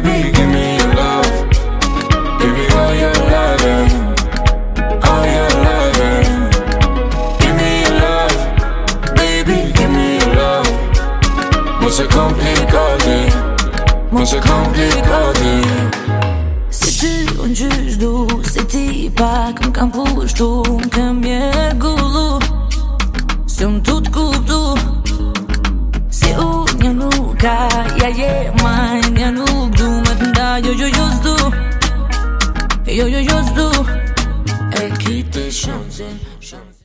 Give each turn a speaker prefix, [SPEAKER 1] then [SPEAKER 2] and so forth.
[SPEAKER 1] Baby, give me your love. Give me all your loving. All your loving. Give me your love. Baby, give me your love. Mos e komplikoti. Mos e komplikoti.
[SPEAKER 2] Si ty unë gjysh du, si ti pak m'kam pushtu, m'kem mjergullu, si unë tu t'kuptu. Si unë një nuk ka, ja je majnë, ja nuk du me t'nda, jo s'du, jo s'du. E kite shansin